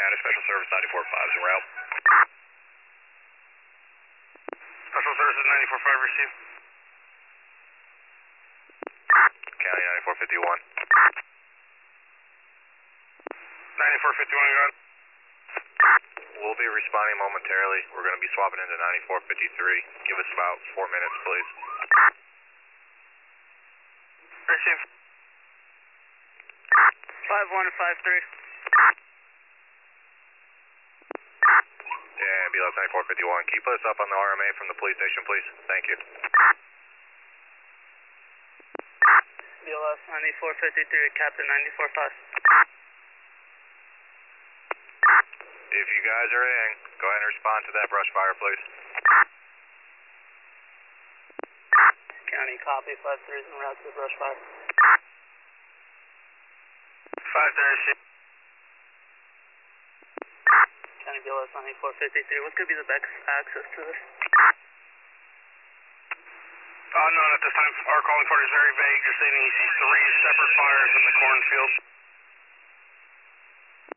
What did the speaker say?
County, Special Service 94.5 is en route. Special Services 94.5 received. County 9451. 9451, go ahead. We'll be responding momentarily. We're going to be swapping into 9453. Give us about 4 minutes, please. Receive. 5153. Yeah, BLS 9451. Can you put us up on the RMA from the police station, please? Thank you. BLS 9453, Captain 94.5. If you guys are in, go ahead and respond to that brush fire, please. County copy, 5-3 is en route to the brush fire. 5-3. County BLS 9453, what could be the best access to this? None at this time. Our calling part is very vague, just saying he sees 3 separate fires in the cornfield.